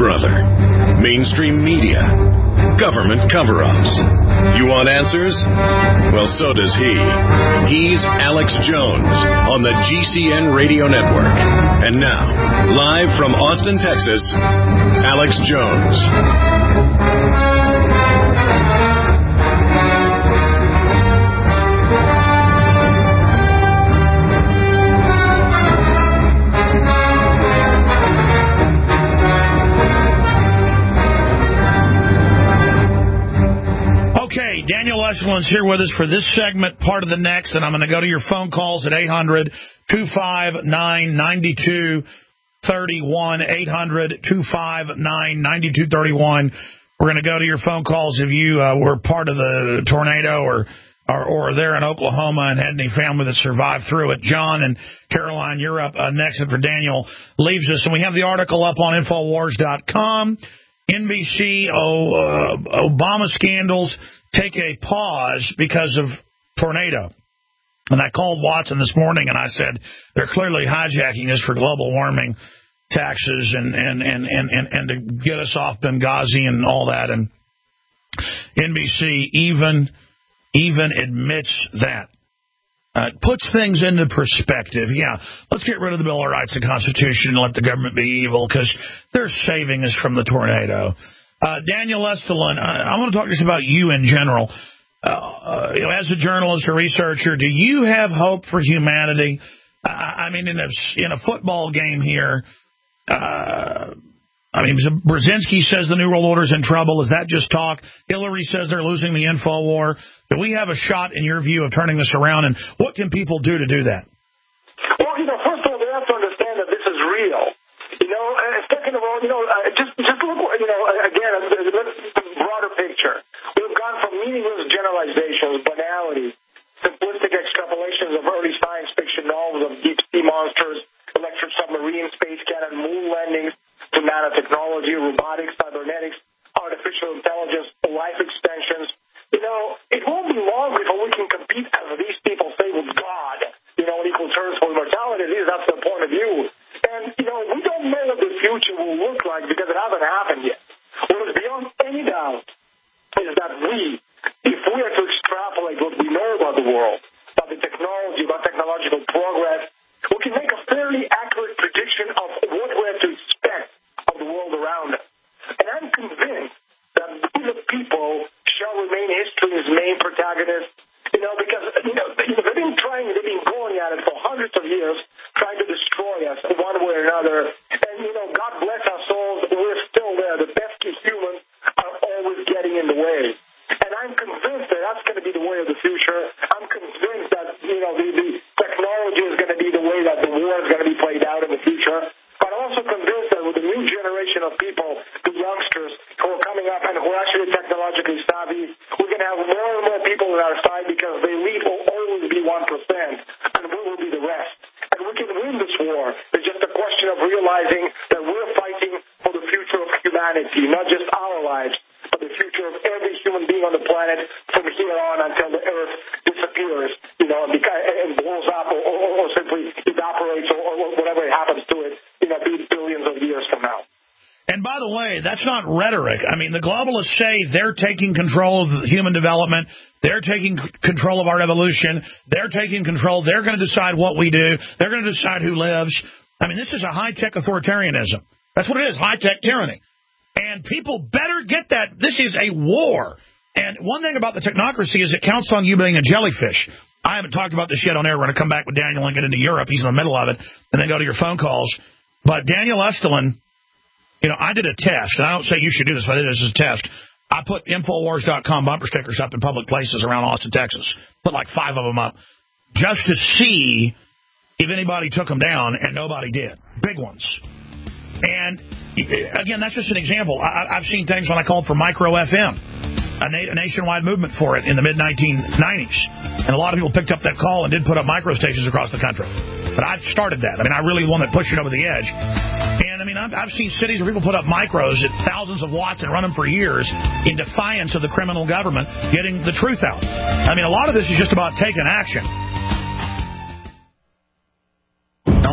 brother. Mainstream media. Government cover-ups. You want answers? Well, so does he. He's Alex Jones on the GCN Radio Network. And now, live from Austin, Texas, Alex Jones. Okay, Daniel Estlin's here with us for this segment, part of the next, and I'm going to go to your phone calls at 800-259-9231, 800-259-9231. We're going to go to your phone calls if you were part of the tornado or there in Oklahoma and had any family that survived through it. John and Caroline, you're up next after Daniel leaves us. And we have the article up on Infowars.com. NBC, Obama scandals take a pause because of tornado. And I called Watson this morning and I said, they're clearly hijacking this for global warming taxes and to get us off Benghazi and all that. And NBC even admits that. Puts things into perspective. Yeah, let's get rid of the Bill of Rights and Constitution and let the government be evil because they're saving us from the tornado. Daniel Estulin, I want to talk just about you in general. As a journalist or researcher, do you have hope for humanity? I mean, in a football game here, Brzezinski says the New World Order is in trouble. Is that just talk? Hillary says they're losing the info war. Do we have a shot, in your view, of turning this around? And what can people do to do that? Well, first of all, they have to understand that this is real. And second of all, just look, again, the broader picture. We've gone from meaningless generalizations, banalities, simplistic extrapolations of early science fiction novels of deep sea monsters, electric submarine, space cannon, moon landings, to nanotechnology, robotics, cybernetics, artificial intelligence, life extensions. It won't be long before we can compete, as these people say, with God, on equal terms for immortality. At least that's their point of view. And, we don't know what the future will look like because it hasn't happened yet. What is beyond any doubt is that if we are to extrapolate what we know about the world, about the technology, about technological progress, we can make a fairly accurate prediction of what we're to expect of the world around us. And I'm convinced that we, the people, shall remain history's main protagonists, because they've been going at it for hundreds of years, trying to destroy us one way or another. And, God bless our souls, we're still there. The pesky humans are always getting in the way. And I'm convinced that that's going to be the way of the future. I'm convinced that, the technology is going to be the way that the war is going to be played out in the future. But I'm also convinced that with the new generation of people, the youngsters who are coming up and who are actually technologically savvy, we're going to have more and more people on our side because the elite will always be 1% and we will be the rest. And we can win this war. It's just a question of realizing that we're fighting for the future of humanity, not just our lives, but the future of every human being on the planet from here on until the Earth disappears, and blows up or simply evaporates or whatever happens to it, billions of years from now. And by the way, that's not rhetoric. I mean, the globalists say they're taking control of human development. They're taking control of our evolution. They're taking control. They're going to decide what we do. They're going to decide who lives. I mean, this is a high-tech authoritarianism. That's what it is, high-tech tyranny. And people better get that. This is a war. And one thing about the technocracy is it counts on you being a jellyfish. I haven't talked about this yet on air. We're going to come back with Daniel and get into Europe. He's in the middle of it. And then go to your phone calls. But Daniel Estulin, I did a test. And I don't say you should do this, but I did this as a test. I put Infowars.com bumper stickers up in public places around Austin, Texas. Put like 5 of them up just to see if anybody took them down, and nobody did. Big ones. And, again, that's just an example. I've seen things when I called for Micro FM, a nationwide movement for it in the mid-1990s. And a lot of people picked up that call and did put up micro stations across the country. But I've started that. I really the one that pushed it over the edge. And, I've seen cities where people put up micros at thousands of watts and run them for years in defiance of the criminal government getting the truth out. A lot of this is just about taking action.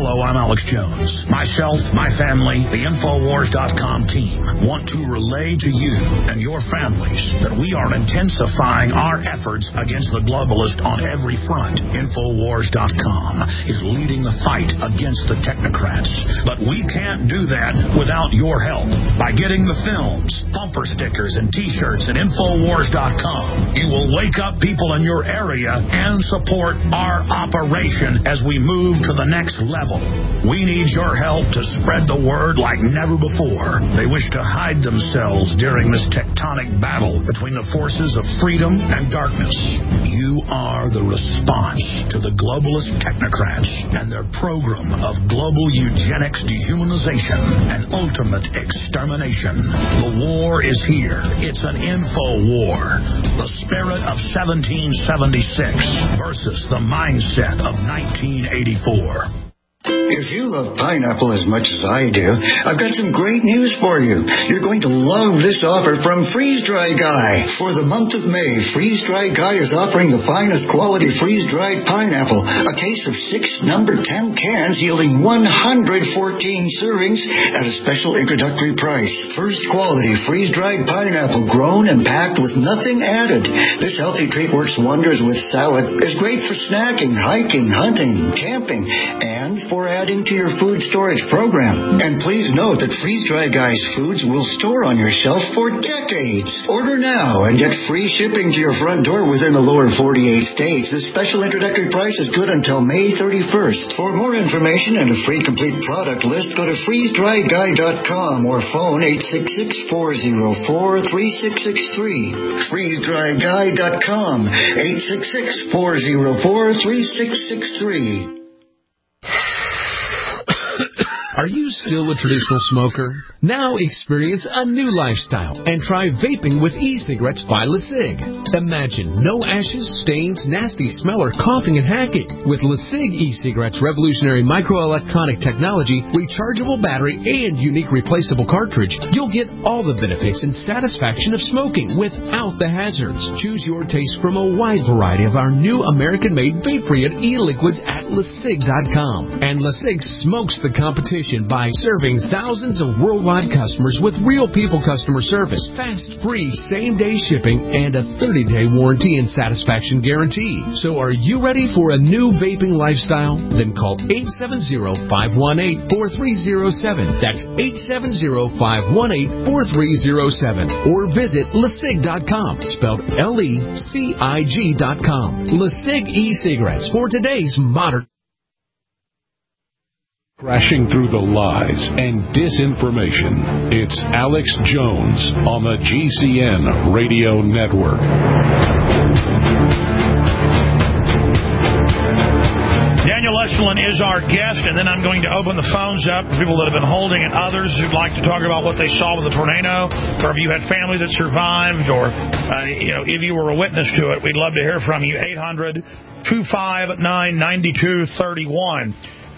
Hello, I'm Alex Jones. Myself, my family, the Infowars.com team want to relay to you and your families that we are intensifying our efforts against the globalist on every front. Infowars.com is leading the fight against the technocrats. But we can't do that without your help. By getting the films, bumper stickers, and T-shirts at Infowars.com, you will wake up people in your area and support our operation as we move to the next level. We need your help to spread the word like never before. They wish to hide themselves during this tectonic battle between the forces of freedom and darkness. You are the response to the globalist technocrats and their program of global eugenics, dehumanization, and ultimate extermination. The war is here. It's an info war. The spirit of 1776 versus the mindset of 1984. If you love pineapple as much as I do, I've got some great news for you. You're going to love this offer from Freeze Dry Guy. For the month of May, Freeze Dry Guy is offering the finest quality freeze-dried pineapple, a case of 6 number 10 cans yielding 114 servings at a special introductory price. First quality freeze-dried pineapple grown and packed with nothing added. This healthy treat works wonders with salad, is great for snacking, hiking, hunting, camping, and for adding to your food storage program. And please note that Freeze Dry Guy's foods will store on your shelf for decades. Order now and get free shipping to your front door within the lower 48 states. This special introductory price is good until May 31st. For more information and a free complete product list, go to freezedryguy.com or phone 866-404-3663. freezedryguy.com 866-404-3663. Are you still a traditional smoker? Now experience a new lifestyle and try vaping with e-cigarettes by LeSig. Imagine no ashes, stains, nasty smell, or coughing and hacking. With LeSig e-cigarettes' revolutionary microelectronic technology, rechargeable battery, and unique replaceable cartridge, you'll get all the benefits and satisfaction of smoking without the hazards. Choose your taste from a wide variety of our new American-made vape-free e-liquids at LeSig.com. And LeSig smokes the competition by serving thousands of worldwide customers with real people customer service, fast, free, same-day shipping, and a 30-day warranty and satisfaction guarantee. So are you ready for a new vaping lifestyle? Then call 870-518-4307. That's 870-518-4307. Or visit LeSig.com, spelled LECIG.com. LeSig e-cigarettes for today's modern. Crashing through the lies and disinformation, it's Alex Jones on the GCN Radio Network. Daniel Esselin is our guest, and then I'm going to open the phones up for people that have been holding and others who'd like to talk about what they saw with the tornado, or if you had family that survived, or if you were a witness to it. We'd love to hear from you. 800-259-9231.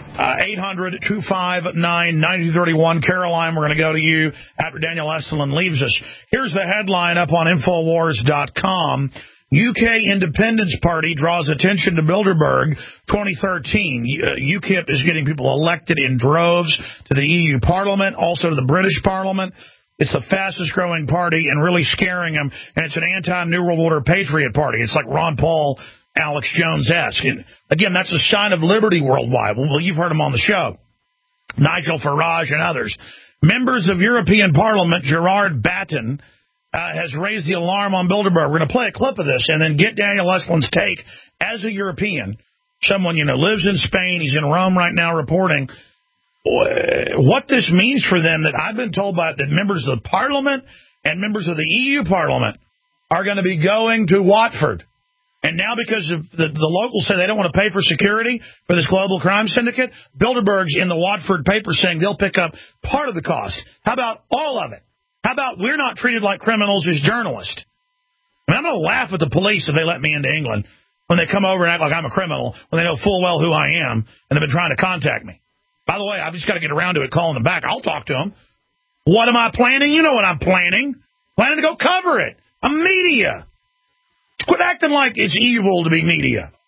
800-259-9231. Caroline, we're going to go to you after Daniel Esselin leaves us. Here's the headline up on Infowars.com. UK Independence Party draws attention to Bilderberg 2013. UKIP is getting people elected in droves to the EU Parliament, also to the British Parliament. It's the fastest growing party and really scaring them. And it's an anti-New World Order patriot party. It's like Ron Paul, Alex Jones-esque. And again, that's a sign of liberty worldwide. Well, you've heard them on the show. Nigel Farage and others. Members of European Parliament, Gerard Batten, has raised the alarm on Bilderberg. We're going to play a clip of this and then get Daniel Esselin's take as a European. Someone, lives in Spain. He's in Rome right now reporting what this means for them, that I've been told by that members of the Parliament and members of the EU Parliament are going to be going to Watford. And now because of the locals say they don't want to pay for security for this global crime syndicate, Bilderberg's in the Watford paper saying they'll pick up part of the cost. How about all of it? How about we're not treated like criminals as journalists? I mean, I'm going to laugh at the police if they let me into England when they come over and act like I'm a criminal, when they know full well who I am, and they've been trying to contact me. By the way, I've just got to get around to it, calling them back. I'll talk to them. What am I planning? You know what I'm planning. Planning to go cover it. I'm media. Quit acting like it's evil to be media.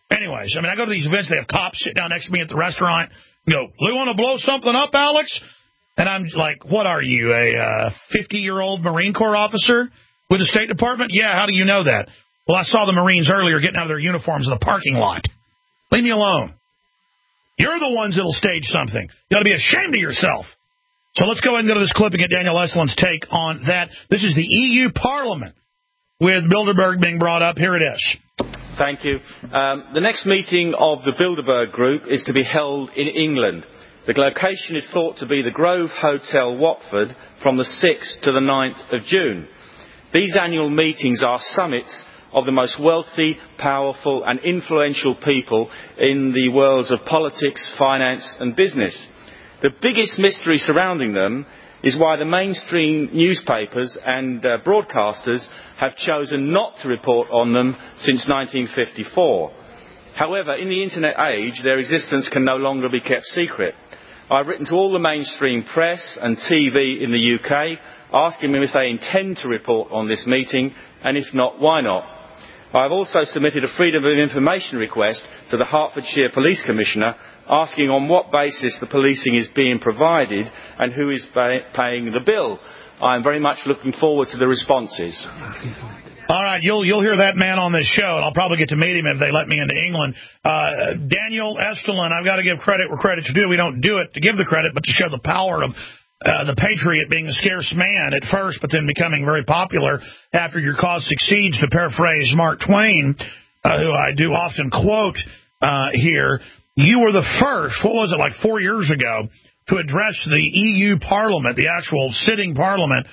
Anyways, I mean, I go to these events, they have cops sit down next to me at the restaurant and go, "We want to blow something up, Alex?" And I'm like, "What are you, a 50-year-old Marine Corps officer with the State Department?" "Yeah, how do you know that?" "Well, I saw the Marines earlier getting out of their uniforms in the parking lot." Leave me alone. You're the ones that'll stage something. You ought to be ashamed of yourself. So let's go ahead and go to this clip and get Daniel Estlin's take on that. This is the EU Parliament with Bilderberg being brought up. Here it is. Thank you. The next meeting of the Bilderberg Group is to be held in England. The location is thought to be the Grove Hotel, Watford, from the 6th to the 9th of June. These annual meetings are summits of the most wealthy, powerful and influential people in the worlds of politics, finance and business. The biggest mystery surrounding them is why the mainstream newspapers and broadcasters have chosen not to report on them since 1954. However, in the internet age, their existence can no longer be kept secret. I've written to all the mainstream press and TV in the UK, asking them if they intend to report on this meeting, and if not, why not. I've also submitted a Freedom of Information request to the Hertfordshire Police Commissioner, asking on what basis the policing is being provided and who is paying the bill. I'm very much looking forward to the responses. All right, you'll hear that man on this show, and I'll probably get to meet him if they let me into England. Daniel Estulin, I've got to give credit where credit's due. We don't do it to give the credit, but to show the power of the patriot being a scarce man at first, but then becoming very popular after your cause succeeds, to paraphrase Mark Twain, who I do often quote here. You were the first, what was it, like 4 years ago, to address the EU Parliament, the actual sitting Parliament,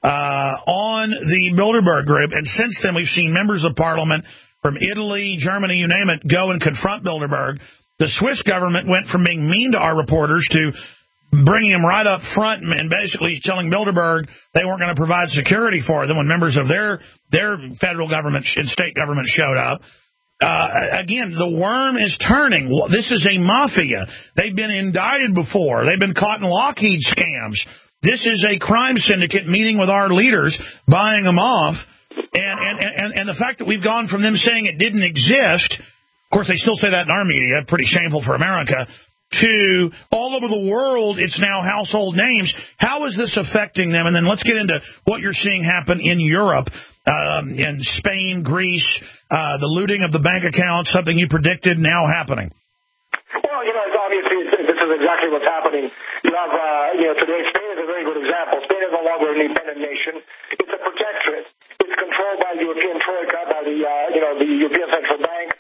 on the Bilderberg Group. And since then, we've seen members of Parliament from Italy, Germany, you name it, go and confront Bilderberg. The Swiss government went from being mean to our reporters to bringing him right up front and basically telling Bilderberg they weren't going to provide security for them when members of their federal government and state government showed up. Again, the worm is turning. This is a mafia. They've been indicted before. They've been caught in Lockheed scams. This is a crime syndicate meeting with our leaders, buying them off. And the fact that we've gone from them saying it didn't exist, of course, they still say that in our media, pretty shameful for America, to all over the world, it's now household names. How is this affecting them? And then let's get into what you're seeing happen in Europe, in Spain, Greece, the looting of the bank accounts, something you predicted now happening. Well, it's obviously this is exactly what's happening. You have, today Spain is a very good example. Spain is no longer an independent nation. It's a protectorate. It's controlled by the European Troika, by the European Central Bank,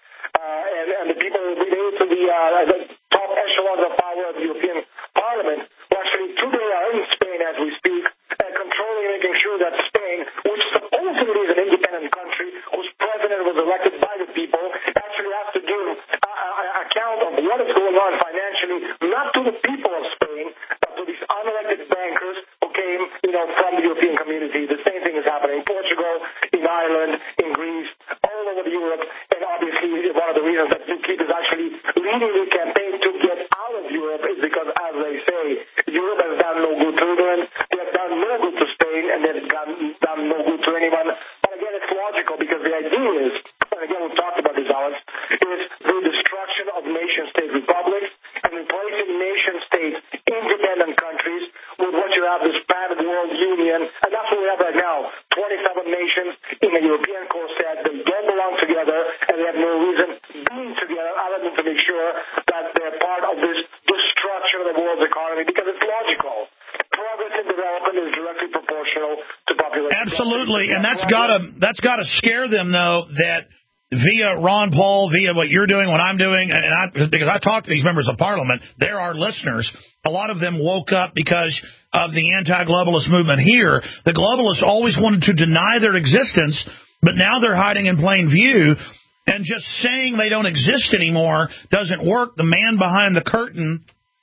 and the people related to the top echelons of power of the European Parliament, who actually today are in Spain as we speak, and controlling and making sure that Spain, which supposedly is an independent country, whose president was elected by the people, actually has to give account of what is going on financially, not to the people of Spain, but to these unelected bankers who came, from the European community. The same thing is happening in Portugal, in Ireland, in Greece, all over Europe, and obviously one of the reasons that UKIP is actually leading the campaign to get out of Europe is because, as they say, Europe has done no good to England, they have done no good to Spain, and they've done no good to anyone. But again, it's logical because the idea is, and again we've talked about this, Alex, is the destruction of nation-state republics and replacing nation-state independent countries with what you have, this bad world union, and that's what we have right now. 27 nations in a European core set. They don't belong together, and they have no reason being together other than to make sure that they're part of this destruction of the world's economy, because it's logical. Progress and development is directly proportional to population. Absolutely, and that's got to scare them, though, that via Ron Paul, via what you're doing, what I'm doing, because I talk to these members of Parliament, they're our listeners. A lot of them woke up because of the anti-globalist movement here. The globalists always wanted to deny their existence, but now they're hiding in plain view, and just saying they don't exist anymore doesn't work. The man behind the curtain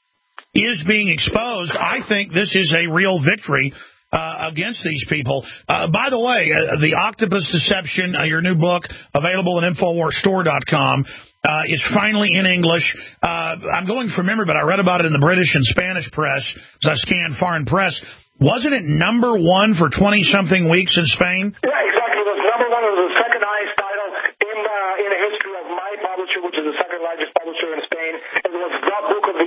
is being exposed. I think this is a real victory against these people. By the way, The Octopus Deception, your new book, available at InfoWarsStore.com, is finally in English. I'm going from memory, but I read about it in the British and Spanish press as I scanned foreign press. Wasn't it number one for 20-something weeks in Spain? Yeah, exactly. It was number one. It was the second highest title in the history of my publisher, which is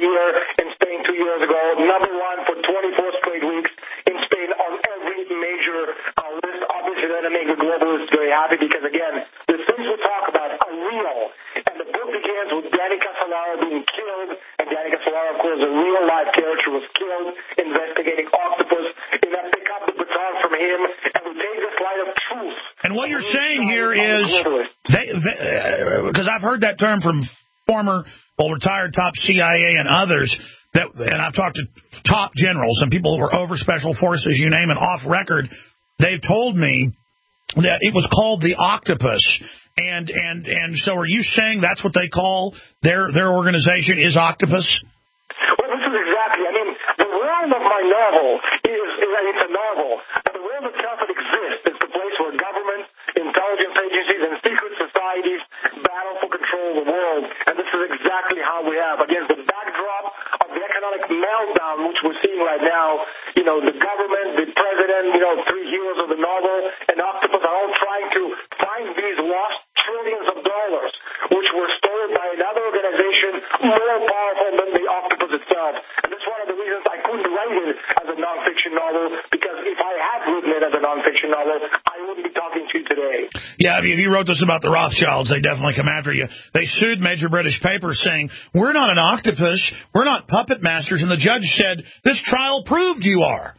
here in Spain 2 years ago, number one for 24 straight weeks in Spain on every major list. Obviously, that makes the globalists very happy because, again, the things we talk about are real. And the book begins with Danny Casolaro being killed. And Danny Casolaro, of course, a real-life character, was killed investigating octopus. And I pick up the baton from him, and we take this light of truth. And what you're saying here is, because I've heard that term from former, retired top CIA and others, and I've talked to top generals and people who were over special forces, you name it, off record. They've told me that it was called the octopus. And so are you saying that's what they call their organization is Octopus? Well, this is exactly. I mean, the world of my novel is it's a novel. But the world itself, it exists. It's the place where governments, intelligence agencies, and secret societies battle for control of the world. And this is exactly how we have, against the backdrop of the economic meltdown, which we're seeing right now. You know, the government, the president, three heroes of the novel, and Octopus are all trying to find these lost trillions of dollars, which were stolen by another organization more powerful than the Octopus itself. And that's one of the reasons I couldn't write it as a nonfiction novel, because if I had written it as a nonfiction novel, I wouldn't be talking to you today. Yeah, if you wrote this about the Rothschilds, they definitely come after you. They sued Major British Papers saying, we're not an octopus, we're not puppet masters, and the judge said, this trial proved you are.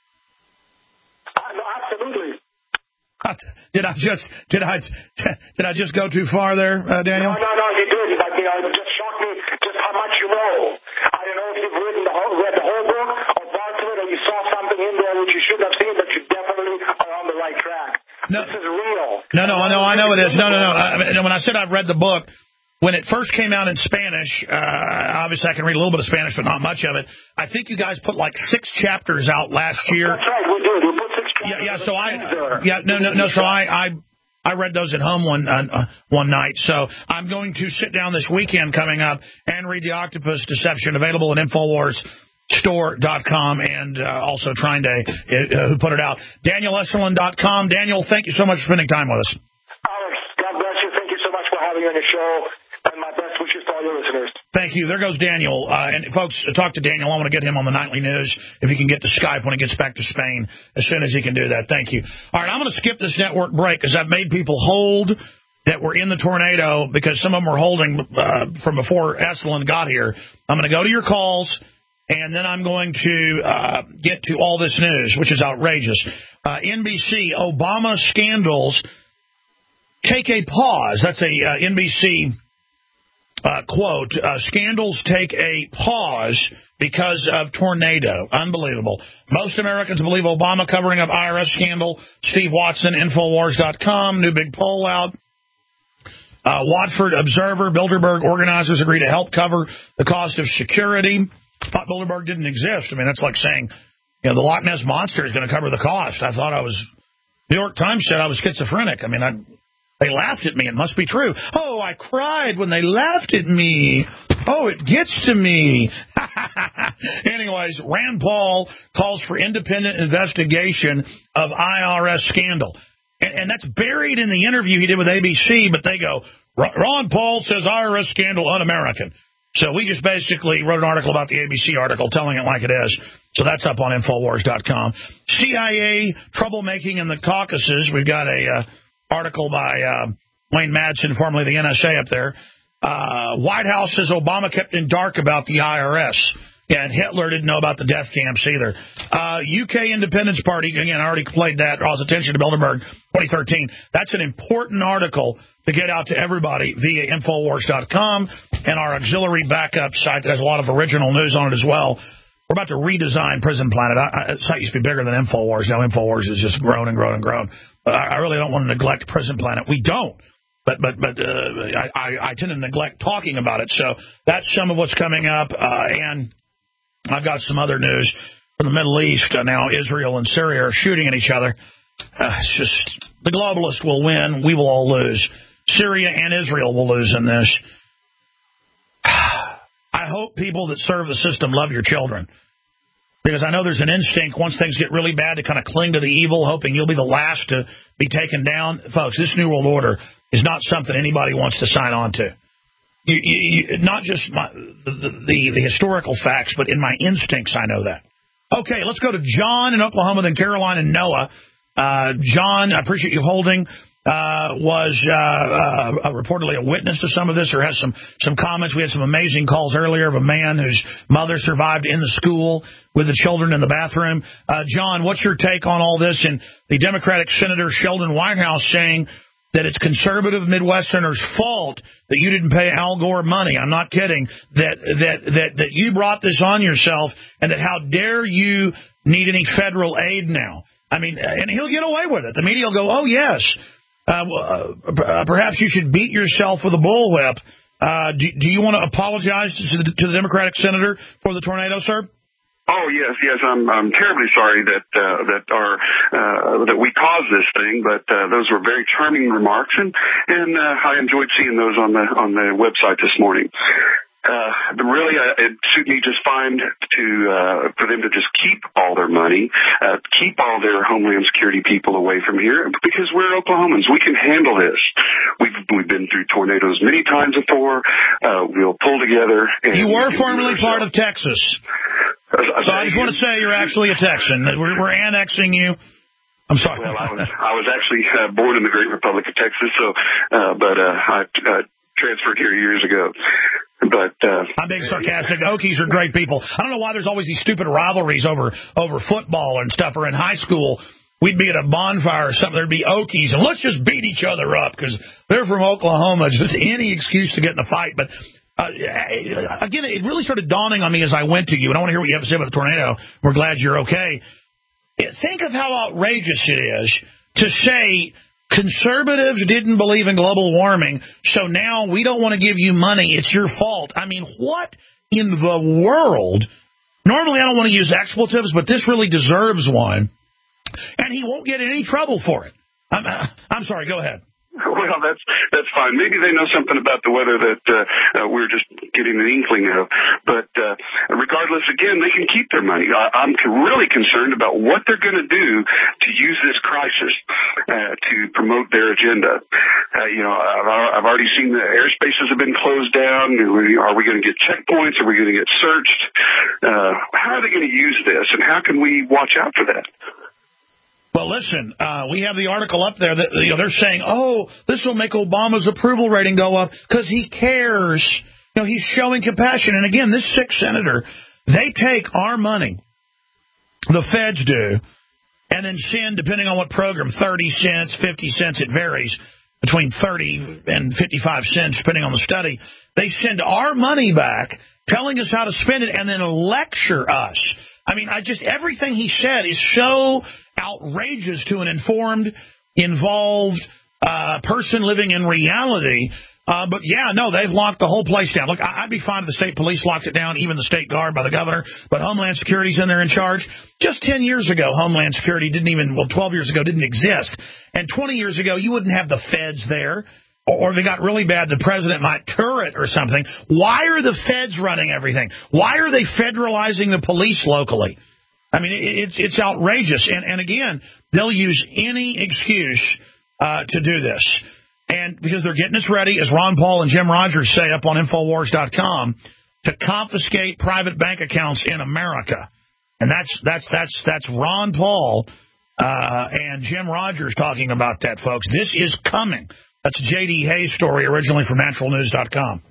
No, absolutely. Did I just go too far there, Daniel? No, you did. But, it just shocked me just how much you know. I don't know if you've read the whole book or parts of it, or you saw something in there which you shouldn't have seen, but you definitely are on the right track. No. This is real. No, I know it is. No. When I said I've read the book, when it first came out in Spanish, obviously I can read a little bit of Spanish, but not much of it. I think you guys put like 6 chapters out last year. That's right, we did. We put 6 chapters. So I read those at home one night. So I'm going to sit down this weekend coming up and read The Octopus Deception, available at InfoWarsStore.com, and also Trine Day, who put it out. DanielEsselin.com. Daniel, thank you so much for spending time with us. Alex, God bless you. Thank you so much for having me on the show. And my best wishes to all your listeners. Thank you. There goes Daniel. And folks, talk to Daniel. I want to get him on the nightly news if he can get to Skype when he gets back to Spain as soon as he can do that. Thank you. All right, I'm going to skip this network break because I've made people hold that were in the tornado because some of them were holding from before Esselin got here. I'm going to go to your calls, and then I'm going to get to all this news, which is outrageous. NBC, Obama scandals take a pause. That's a NBC quote. Scandals take a pause because of tornado. Unbelievable. Most Americans believe Obama covering up IRS scandal. Steve Watson, Infowars.com. New big poll out. Watford Observer, Bilderberg organizers agree to help cover the cost of security. Thought Bilderberg didn't exist. I mean, that's like saying, the Loch Ness Monster is going to cover the cost. I thought New York Times said I was schizophrenic. I mean, they laughed at me. It must be true. Oh, I cried when they laughed at me. Oh, it gets to me. Anyways, Rand Paul calls for independent investigation of IRS scandal. And that's buried in the interview he did with ABC, but they go, Ron Paul says IRS scandal un-American. So we just basically wrote an article about the ABC article telling it like it is. So that's up on Infowars.com. CIA troublemaking in the Caucasus. We've got a article by Wayne Madsen, formerly the NSA, up there. White House says Obama kept in dark about the IRS. Yeah, and Hitler didn't know about the death camps either. UK Independence Party, again, I already played that, draws attention to Bilderberg 2013. That's an important article to get out to everybody via Infowars.com and our auxiliary backup site that has a lot of original news on it as well. We're about to redesign Prison Planet. The site used to be bigger than Infowars. Now Infowars has just grown and grown and grown. I really don't want to neglect Prison Planet. We don't. But I tend to neglect talking about it. So that's some of what's coming up. And I've got some other news from the Middle East. Now Israel and Syria are shooting at each other. It's just the globalists will win. We will all lose. Syria and Israel will lose in this. I hope people that serve the system love your children. Because I know there's an instinct once things get really bad to kind of cling to the evil, hoping you'll be the last to be taken down. Folks, this New World Order is not something anybody wants to sign on to. not just the historical facts, but in my instincts, I know that. Okay, let's go to John in Oklahoma, then Caroline and Noah. John, I appreciate you holding. Was reportedly a witness to some of this, or has some comments. We had some amazing calls earlier of a man whose mother survived in the school with the children in the bathroom. John, what's your take on all this? And the Democratic Senator Sheldon Whitehouse saying that it's conservative Midwesterners' fault that you didn't pay Al Gore money. I'm not kidding. That you brought this on yourself, and that how dare you need any federal aid now? I mean, and he'll get away with it. The media will go, oh, yes. Perhaps you should beat yourself with a bullwhip. Do you want to apologize to the Democratic senator for the tornado, sir? Oh, yes. I'm terribly sorry that we caused this thing, but those were very charming remarks, and I enjoyed seeing those on the website this morning. Really, it suited me just fine for them to just keep all their money, keep all their Homeland Security people away from here, because we're Oklahomans. We can handle this. We've been through tornadoes many times before. We'll pull together. And you were formerly part of Texas. So I just want to say you're actually a Texan. We're annexing you. I'm sorry. Well, I was actually born in the Great Republic of Texas, but I transferred here years ago. But I'm being sarcastic. Okies are great people. I don't know why there's always these stupid rivalries over football and stuff. Or in high school, we'd be at a bonfire or something. There'd be Okies, and let's just beat each other up because they're from Oklahoma. Just any excuse to get in a fight. But again, it really started dawning on me as I went to you, and I want to hear what you have to say about the tornado. We're glad you're okay. Think of how outrageous it is to say conservatives didn't believe in global warming, so now we don't want to give you money. It's your fault. I mean, what in the world? Normally I don't want to use expletives, but this really deserves one. And he won't get in any trouble for it. I'm sorry, go ahead. Well, that's fine. Maybe they know something about the weather that we're just getting an inkling of. But regardless, again, they can keep their money. I'm really concerned about what they're going to do to use this crisis to promote their agenda. I've already seen the airspaces have been closed down. Are we going to get checkpoints? Are we going to get searched? How are they going to use this, and how can we watch out for that? Well, listen, we have the article up there that they're saying, oh, this will make Obama's approval rating go up because he cares. He's showing compassion. And again, this sick senator, they take our money, the feds do, and then send, depending on what program, 30 cents, 50 cents, it varies, between 30 and 55 cents, depending on the study. They send our money back, telling us how to spend it, and then lecture us. I mean, everything he said is so outrageous to an informed, involved person living in reality. But, yeah, no, they've locked the whole place down. Look, I'd be fine if the state police locked it down, even the state guard by the governor. But Homeland Security's in there in charge. Just 10 years ago, Homeland Security 12 years ago didn't exist. And 20 years ago, you wouldn't have the feds there. Or if it got really bad, the president might tour it or something. Why are the feds running everything? Why are they federalizing the police locally? I mean, it's outrageous. And again, they'll use any excuse to do this. And because they're getting us ready, as Ron Paul and Jim Rogers say up on Infowars.com, to confiscate private bank accounts in America. And that's Ron Paul and Jim Rogers talking about that, folks. This is coming. That's a J.D. Hayes story, originally from naturalnews.com.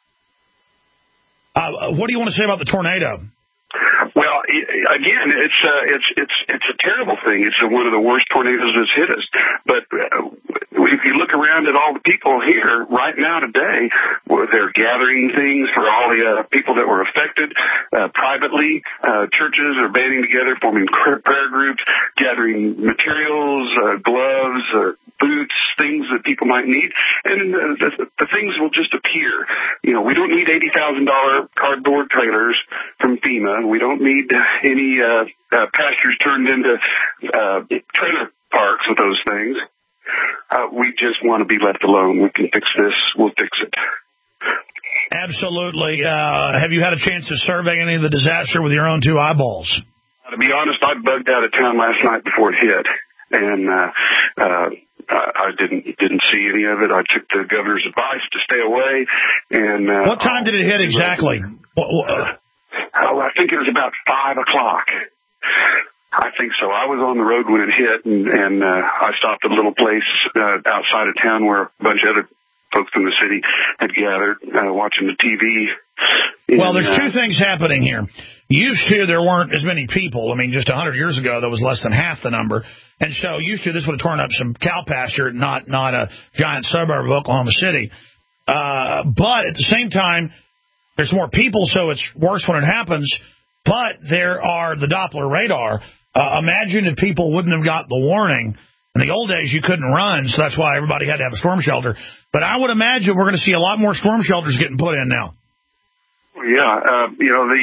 What do you want to say about the tornado? Well, again, it's a terrible thing. It's one of the worst tornadoes that's hit us. But if you look around at all the people here right now today, they're gathering things for all the people that were affected privately. Churches are banding together, forming prayer groups, gathering materials, gloves, boots, things that people might need, and the things will just appear. We don't need $80,000 cardboard trailers from FEMA. We don't need any pastures turned into trailer parks with those things. We just want to be left alone. We can fix this. We'll fix it. Absolutely. Have you had a chance to survey any of the disaster with your own two eyeballs? To be honest, I bugged out of town last night before it hit. And I didn't see any of it. I took the governor's advice to stay away. And what time did it hit exactly? I think it was about 5 o'clock. I think so. I was on the road when it hit, and I stopped at a little place outside of town where a bunch of other folks from the city had gathered, watching the TV. Well, there's two things happening here. Used to, there weren't as many people. I mean, just 100 years ago, there was less than half the number. And so used to, this would have torn up some cow pasture, not a giant suburb of Oklahoma City. But at the same time, there's more people, so it's worse when it happens. But there are the Doppler radar. Imagine if people wouldn't have got the warning. In the old days, you couldn't run, so that's why everybody had to have a storm shelter. But I would imagine we're going to see a lot more storm shelters getting put in now. Yeah,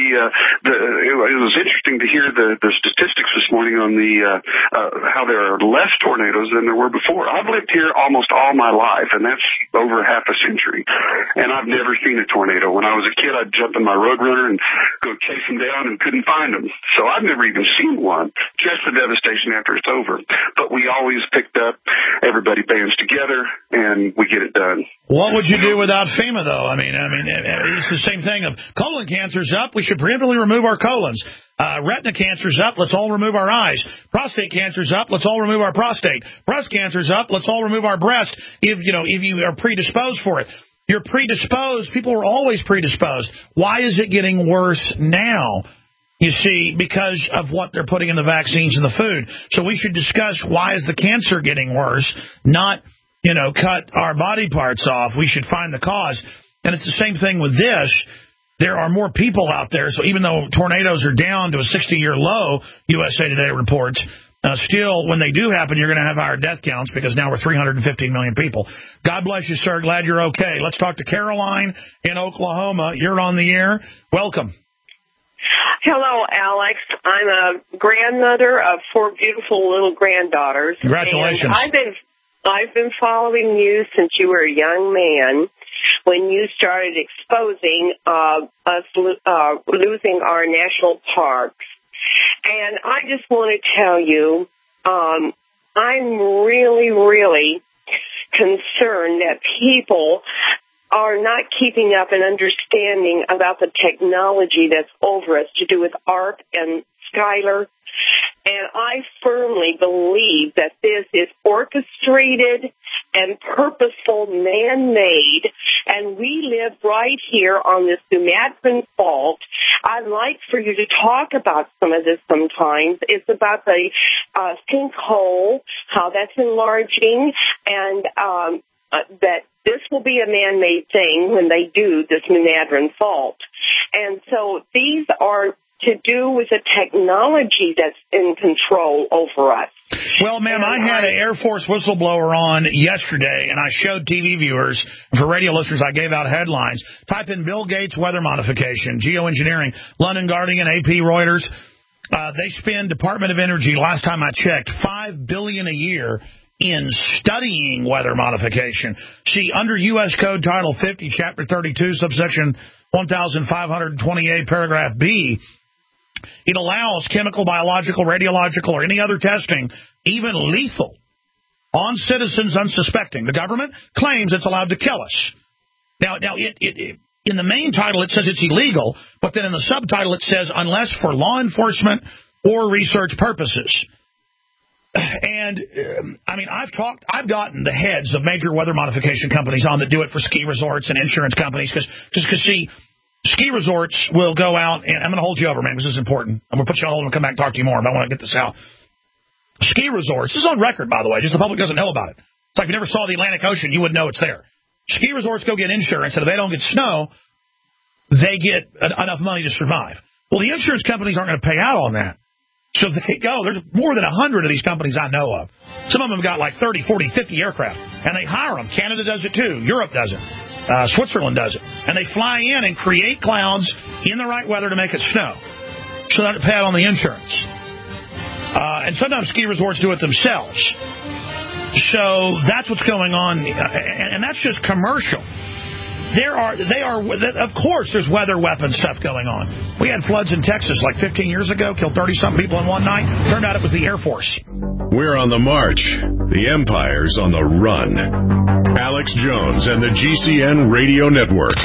it was interesting to hear the statistics this morning on the how there are less tornadoes than there were before. I've lived here almost all my life, and that's over half a century, and I've never seen a tornado. When I was a kid, I'd jump in my Roadrunner and go chase them down and couldn't find them. So I've never even seen one, just the devastation after it's over. But we always picked up, everybody bands together, and we get it done. What would you do without FEMA, though? I mean, it's the same thing of colon cancer's up. We should preemptively remove our colons. Retina cancer's up. Let's all remove our eyes. Prostate cancer's up. Let's all remove our prostate. Breast cancer's up. Let's all remove our breast. If you are predisposed for it, you're predisposed. People are always predisposed. Why is it getting worse now? You see, because of what they're putting in the vaccines and the food. So we should discuss why is the cancer getting worse, not cut our body parts off. We should find the cause. And it's the same thing with this. There are more people out there, so even though tornadoes are down to a 60-year low, USA Today reports, still, when they do happen, you're going to have higher death counts because now we're 315 million people. God bless you, sir. Glad you're okay. Let's talk to Caroline in Oklahoma. You're on the air. Welcome. Hello, Alex. I'm a grandmother of 4 beautiful little granddaughters. Congratulations. And I've been following you since you were a young man, when you started exposing us losing our national parks. And I just want to tell you, I'm really, really concerned that people are not keeping up and understanding about the technology that's over us to do with ARP and Skylar. And I firmly believe that this is orchestrated and purposeful, man-made, and we live right here on this Sumatran fault. I'd like for you to talk about some of this sometimes. It's about the sinkhole, how that's enlarging, and that this will be a man-made thing when they do this Sumatran fault. And so these are to do with the technology that's in control over us. Well, ma'am, I had an Air Force whistleblower on yesterday, and I showed TV viewers. For radio listeners, I gave out headlines. Type in Bill Gates weather modification, geoengineering, London Guardian, AP, Reuters. They spend, Department of Energy, last time I checked, $5 billion a year in studying weather modification. See, under U.S. Code Title 50, Chapter 32, subsection 1528, paragraph B, it allows chemical, biological, radiological, or any other testing, even lethal, on citizens unsuspecting. The government claims it's allowed to kill us. Now, in the main title, it says it's illegal, but then in the subtitle, it says unless for law enforcement or research purposes. And, I've gotten the heads of major weather modification companies on that do it for ski resorts and insurance companies, because see, ski resorts will go out, and I'm going to hold you over, man, because this is important. I'm going to put you on hold and come back and talk to you more, but I want to get this out. Ski resorts, this is on record, by the way, just the public doesn't know about it. It's like if you never saw the Atlantic Ocean, you would know it's there. Ski resorts go get insurance, and if they don't get snow, they get enough money to survive. Well, the insurance companies aren't going to pay out on that. So they go. There's more than 100 of these companies I know of. Some of them got like 30, 40, 50 aircraft, and they hire them. Canada does it, too. Europe does it. Switzerland does it. And they fly in and create clouds in the right weather to make it snow, so that it pay out on the insurance. And sometimes ski resorts do it themselves. So that's what's going on, and that's just commercial. Of course, there's weather weapon stuff going on. We had floods in Texas like 15 years ago, killed 30-something people in one night. Turned out it was the Air Force. We're on the march. The empire's on the run. Alex Jones and the GCN Radio Network.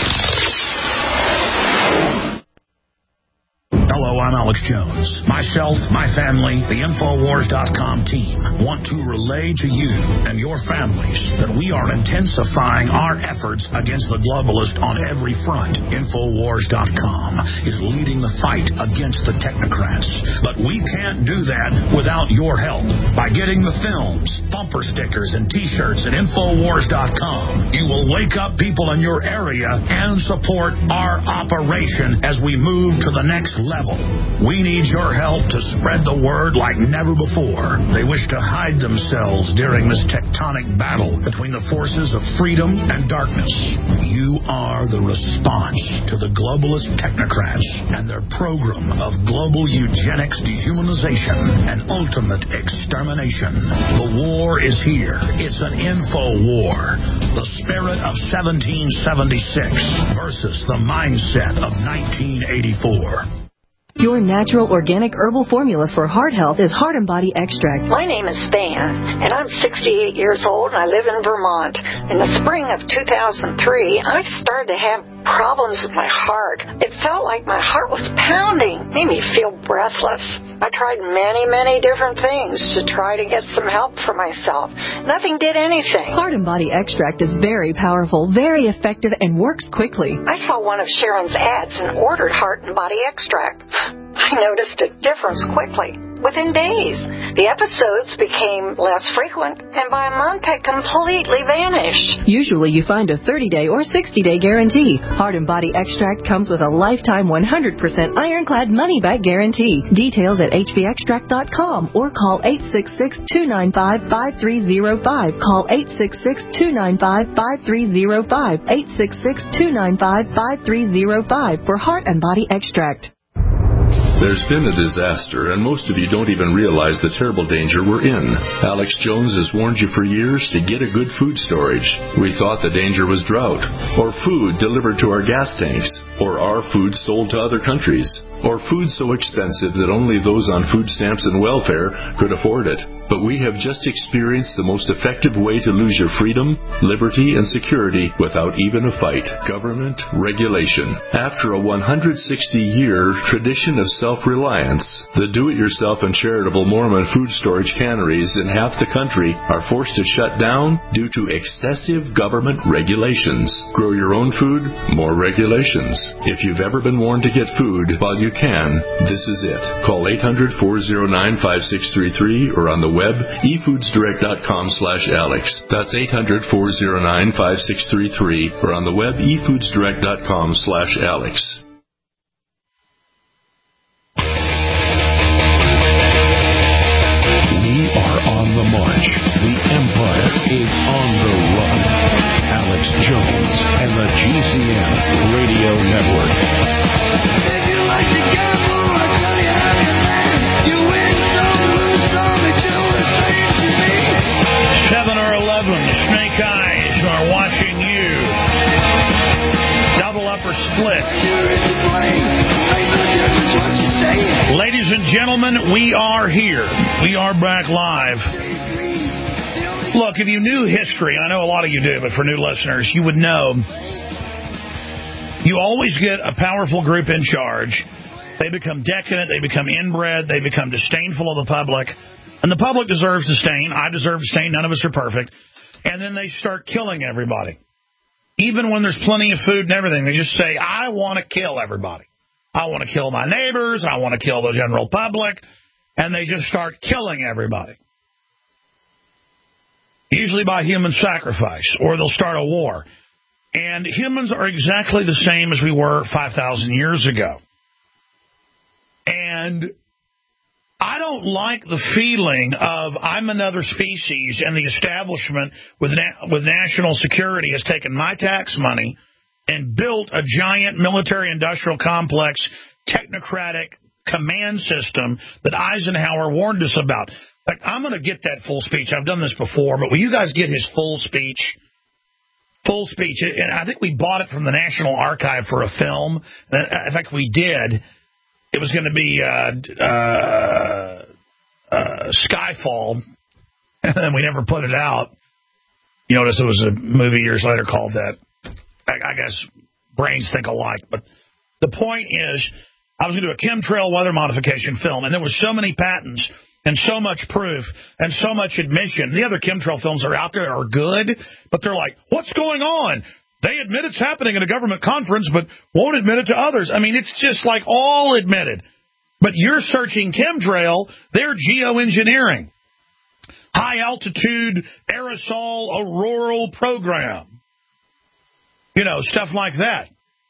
Hello, I'm Alex Jones. Myself, my family, the Infowars.com team want to relay to you and your families that we are intensifying our efforts against the globalist on every front. Infowars.com is leading the fight against the technocrats. But we can't do that without your help. By getting the films, bumper stickers, and T-shirts at Infowars.com, you will wake up people in your area and support our operation as we move to the next level. We need your help to spread the word like never before. They wish to hide themselves during this tectonic battle between the forces of freedom and darkness. You are the response to the globalist technocrats and their program of global eugenics, dehumanization, and ultimate extermination. The war is here. It's an info war. The spirit of 1776 versus the mindset of 1984. Your natural organic herbal formula for heart health is Heart and Body Extract. My name is Van, and I'm 68 years old, and I live in Vermont. In the spring of 2003, I started to have problems with my heart. It felt like my heart was pounding, made me feel breathless. I tried many different things to try to get some help for myself. Nothing did anything. Heart and Body Extract is very powerful, very effective, and works quickly. I saw one of Sharon's ads and ordered Heart and Body Extract. I noticed a difference quickly, within days. The episodes became less frequent, and by a month had completely vanished. Usually you find a 30-day or 60-day guarantee. Heart and Body Extract comes with a lifetime 100% ironclad money-back guarantee. Details at hbextract.com or call 866-295-5305. Call 866-295-5305. 866-295-5305 for Heart and Body Extract. There's been a disaster, and most of you don't even realize the terrible danger we're in. Alex Jones has warned you for years to get a good food storage. We thought the danger was drought, or food delivered to our gas tanks, or our food sold to other countries, or food so expensive that only those on food stamps and welfare could afford it. But we have just experienced the most effective way to lose your freedom, liberty, and security without even a fight: government regulation. After a 160-year tradition of self-reliance, the do-it-yourself and charitable Mormon food storage canneries in half the country are forced to shut down due to excessive government regulations. Grow your own food, more regulations. If you've ever been warned to get food while you can, this is it. Call 800-409-5633 or on the web, efoodsdirect.com/Alex. That's 800-409-5633 or on the web, efoodsdirect.com/Alex. We are on the march. The empire is on the run. Alex Jones and the GCN Radio Network. If you like to gamble, I'll tell you how you land. You win some, lose some, it's all the same to me. 7 or 11, snake eyes are watching you. Double upper split. Ladies and gentlemen, we are here. We are back live. Look, if you knew history, I know a lot of you do, but for new listeners, you would know you always get a powerful group in charge. They become decadent, they become inbred, they become disdainful of the public. And the public deserves disdain. I deserve disdain. None of us are perfect. And then they start killing everybody. Even when there's plenty of food and everything, they just say, I want to kill everybody. I want to kill my neighbors. I want to kill the general public. And they just start killing everybody. Usually by human sacrifice, or they'll start a war. And humans are exactly the same as we were 5,000 years ago. And I don't like the feeling of I'm another species and the establishment with national security has taken my tax money and built a giant military-industrial complex, technocratic command system that Eisenhower warned us about. Like, I'm going to get that full speech. I've done this before, but will you guys get his full speech? full speech. And I think we bought it from the National Archive for a film. In fact, we did. It was going to be Skyfall, and then we never put it out. You notice it was a movie years later called that. I guess brains think alike. But the point is, I was going to do a chemtrail weather modification film, and there were so many patents and so much proof and so much admission. The other chemtrail films that are out there are good, but they're like, what's going on? They admit it's happening in a government conference, but won't admit it to others. I mean, it's just like all admitted. But you're searching chemtrail, they're geoengineering. High-altitude aerosol auroral program. You know, stuff like that.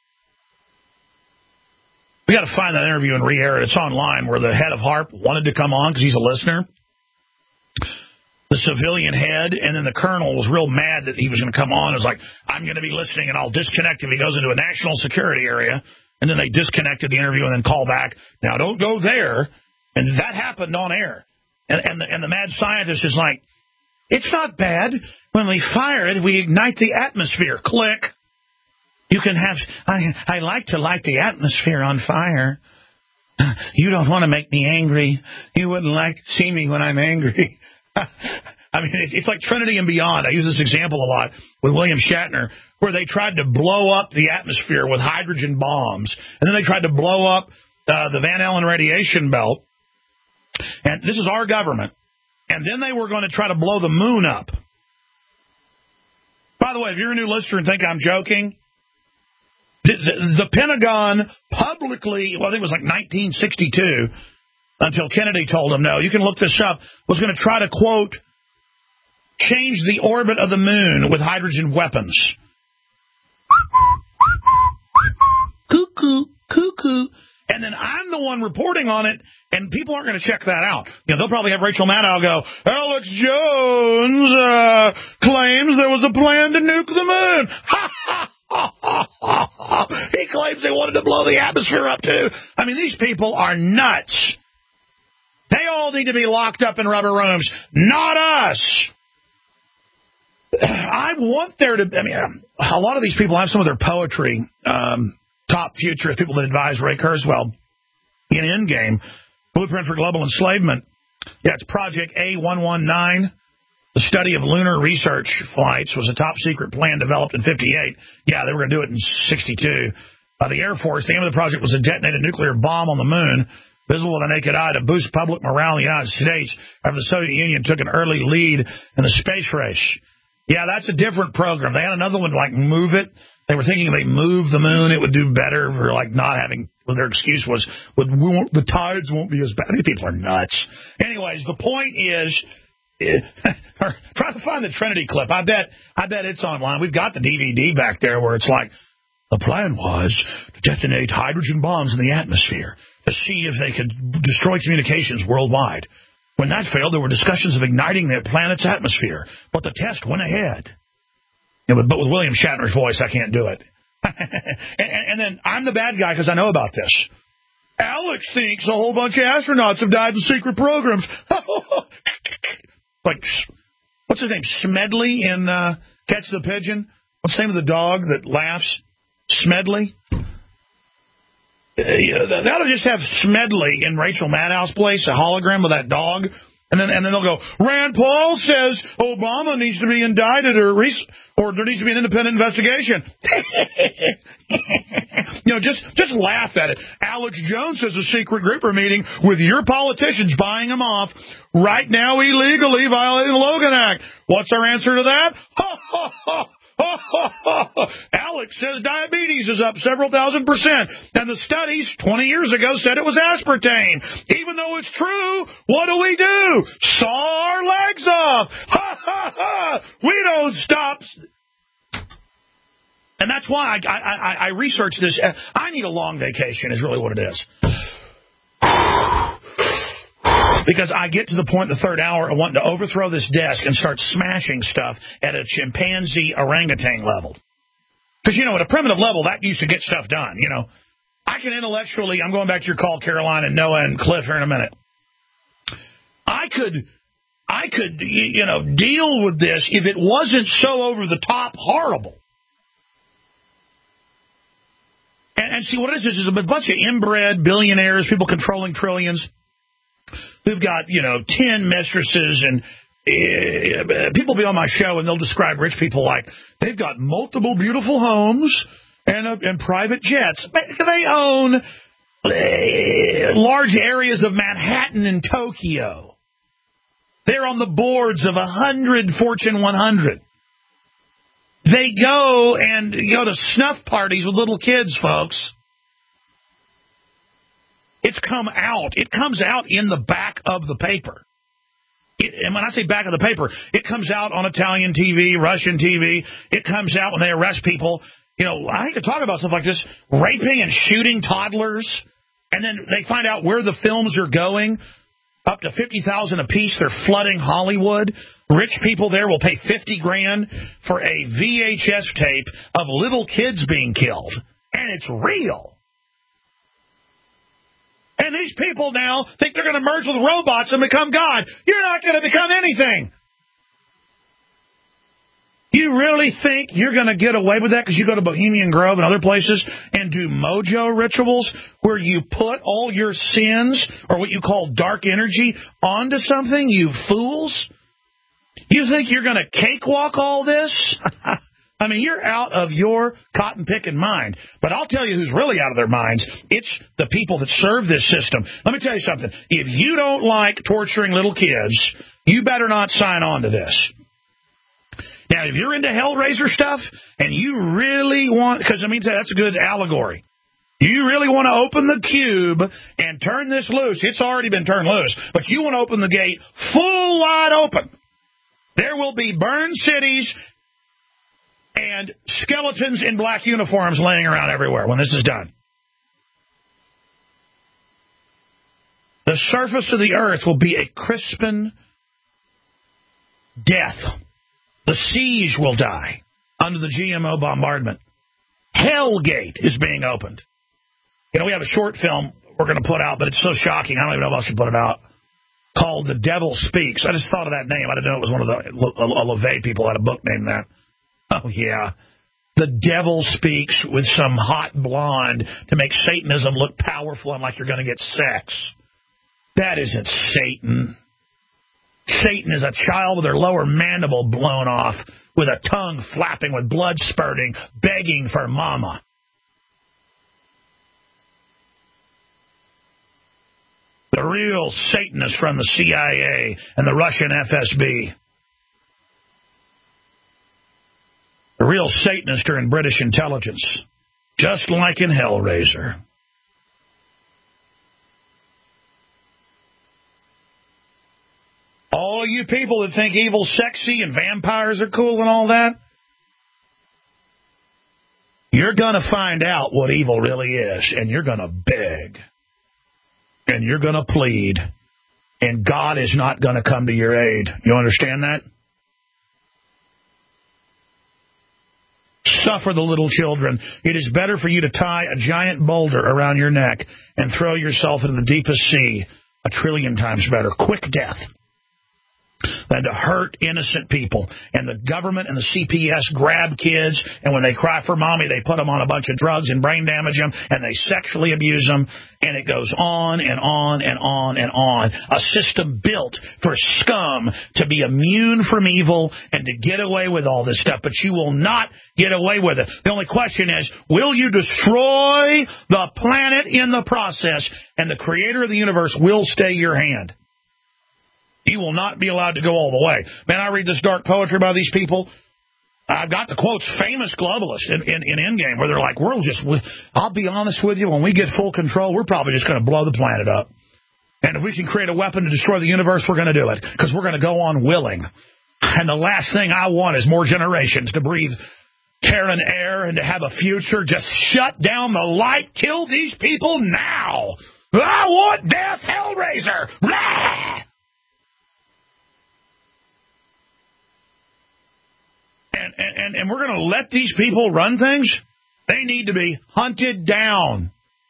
We got to find that interview and re-air it. It's online where the head of HAARP wanted to come on because he's a listener. The civilian head, and then the colonel was real mad that he was going to come on. It was like, I'm going to be listening, and I'll disconnect if he goes into a national security area. And then they disconnected the interview and then call back. Now, don't go there. And that happened on air. And the mad scientist is like, it's not bad. When we fire it, we ignite the atmosphere. Click. You can have, I like to light the atmosphere on fire. You don't want to make me angry. You wouldn't like to see me when I'm angry. I mean, it's like Trinity and Beyond. I use this example a lot with William Shatner, where they tried to blow up the atmosphere with hydrogen bombs. And then they tried to blow up the Van Allen radiation belt. And this is our government. And then they were going to try to blow the moon up. By the way, if you're a new listener and think I'm joking, the Pentagon publicly, well, I think it was like 1962, until Kennedy told them, no, you can look this up, was going to try to, quote, change the orbit of the moon with hydrogen weapons. Cuckoo, cuckoo. And then I'm the one reporting on it, and people aren't going to check that out. You know, they'll probably have Rachel Maddow go, Alex Jones claims there was a plan to nuke the moon. Ha, ha, ha, ha, ha. He claims they wanted to blow the atmosphere up, too. I mean, these people are nuts. They all need to be locked up in rubber rooms, not us. I want there to, I mean, a lot of these people have some of their poetry, top futurists, people that advise Ray Kurzweil in Endgame, Blueprint for Global Enslavement. Yeah, it's Project A119. The study of lunar research flights was a top-secret plan developed in 58. Yeah, they were going to do it in 62. The Air Force, the aim of the project was to detonate a nuclear bomb on the moon, visible with the naked eye, to boost public morale in the United States after the Soviet Union took an early lead in the space race. Yeah, that's a different program. They had another one, like, move it. They were thinking if they moved the moon, it would do better for, like, not having, well, their excuse was, the tides won't be as bad. These people are nuts. Anyways, the point is, try to find the Trinity clip. I bet it's online. We've got the DVD back there where it's like, the plan was to detonate hydrogen bombs in the atmosphere to see if they could destroy communications worldwide. When that failed, there were discussions of igniting the planet's atmosphere, but the test went ahead. Yeah, but with William Shatner's voice, I can't do it. and then I'm the bad guy because I know about this. Alex thinks a whole bunch of astronauts have died in secret programs. Like, what's his name? Smedley in Catch the Pigeon? What's the name of the dog that laughs? Smedley? They ought to just have Smedley in Rachel Maddow's place, a hologram of that dog. And then they'll go, Rand Paul says Obama needs to be indicted or there needs to be an independent investigation. You know, just laugh at it. Alex Jones has a secret grouper meeting with your politicians buying them off right now illegally violating the Logan Act. What's our answer to that? Ha, ha, ha. Alex says diabetes is up several thousand %. And the studies 20 years ago said it was aspartame. Even though it's true, what do? Saw our legs off. Ha, ha, ha. We don't stop. And that's why I researched this. I need a long vacation is really what it is. Because I get to the point in the third hour of wanting to overthrow this desk and start smashing stuff at a chimpanzee orangutan level. Because, you know, at a primitive level, that used to get stuff done, you know. I can intellectually, I'm going back to your call, Caroline, and Noah and Cliff here in a minute. I could, you know, deal with this if it wasn't so over the top horrible. And see, what it is a bunch of inbred billionaires, people controlling trillions, who've got, 10 mistresses, and people be on my show, and they'll describe rich people like they've got multiple beautiful homes and private jets. They own large areas of Manhattan and Tokyo. They're on the boards of 100 Fortune 100. They go to snuff parties with little kids, folks. It's come out. It comes out in the back of the paper. And when I say back of the paper, it comes out on Italian TV, Russian TV. It comes out when they arrest people. I hate to talk about stuff like this, raping and shooting toddlers. And then they find out where the films are going. Up to $50,000 a piece. They're flooding Hollywood. Rich people there will pay $50,000 for a VHS tape of little kids being killed. And it's real. And these people now think they're going to merge with robots and become God. You're not going to become anything. You really think you're going to get away with that because you go to Bohemian Grove and other places and do mojo rituals where you put all your sins or what you call dark energy onto something, you fools? You think you're going to cakewalk all this? I mean, you're out of your cotton-picking mind. But I'll tell you who's really out of their minds. It's the people that serve this system. Let me tell you something. If you don't like torturing little kids, you better not sign on to this. Now, if you're into Hellraiser stuff and you really want, because that's a good allegory. You really want to open the cube and turn this loose. It's already been turned loose, but you want to open the gate full wide open. There will be burned cities and skeletons in black uniforms laying around everywhere when this is done. The surface of the earth will be a crispin death. The seas will die under the GMO bombardment. Hellgate is being opened. We have a short film we're going to put out, but it's so shocking, I don't even know if I should put it out, called The Devil Speaks. I just thought of that name. I didn't know it was one of the LaVey people had a book named that. Oh, yeah. The Devil Speaks with some hot blonde to make Satanism look powerful and like you're going to get sex. That isn't Satan. Satan is a child with their lower mandible blown off, with a tongue flapping, with blood spurting, begging for mama. The real Satanists from the CIA and the Russian FSB. The real Satanists are in British intelligence, just like in Hellraiser. All you people that think evil's sexy and vampires are cool and all that, you're going to find out what evil really is, and you're going to beg, and you're going to plead, and God is not going to come to your aid. You understand that? Suffer the little children. It is better for you to tie a giant boulder around your neck and throw yourself into the deepest sea, 1,000,000,000 times better. Quick death. Than to hurt innocent people. And the government and the CPS grab kids, and when they cry for mommy, they put them on a bunch of drugs and brain damage them, and they sexually abuse them, and it goes on and on and on and on. A system built for scum to be immune from evil and to get away with all this stuff, but you will not get away with it. The only question is, will you destroy the planet in the process, and the creator of the universe will stay your hand? You will not be allowed to go all the way. Man, I read this dark poetry by these people. I've got the quotes, famous globalists in Endgame, where they're like, I'll be honest with you, when we get full control, we're probably just going to blow the planet up. And if we can create a weapon to destroy the universe, we're going to do it, because we're going to go on willing. And the last thing I want is more generations to breathe Terran air and to have a future. Just shut down the light. Kill these people now. I want death, Hellraiser. Blah! And we're going to let these people run things? They need to be hunted down.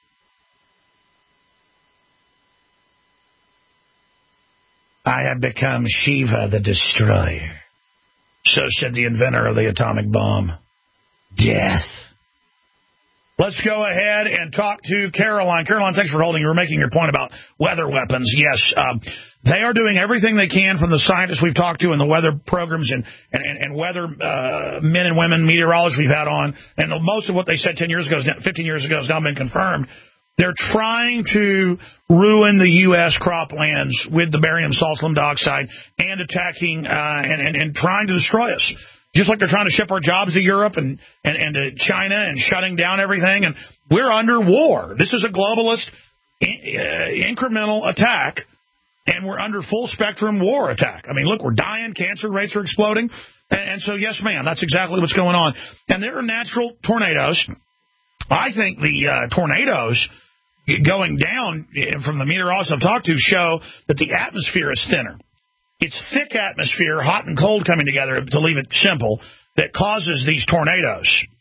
I have become Shiva the Destroyer. So said the inventor of the atomic bomb. Death. Let's go ahead and talk to Caroline. Caroline, thanks for holding. You were making your point about weather weapons. Yes, they are doing everything they can from the scientists we've talked to in the weather programs and weather men and women meteorologists we've had on. And most of what they said 10 years ago, 15 years ago has now been confirmed. They're trying to ruin the U.S. croplands with the barium saltsulfur dioxide and attacking and trying to destroy us. Just like they're trying to ship our jobs to Europe and to China and shutting down everything. And we're under war. This is a globalist incremental attack, and we're under full-spectrum war attack. I mean, look, we're dying. Cancer rates are exploding. And so, yes, ma'am, that's exactly what's going on. And there are natural tornadoes. I think the tornadoes going down from the meteorologists I've talked to show that the atmosphere is thinner. It's thick atmosphere, hot and cold coming together, to leave it simple, that causes these tornadoes.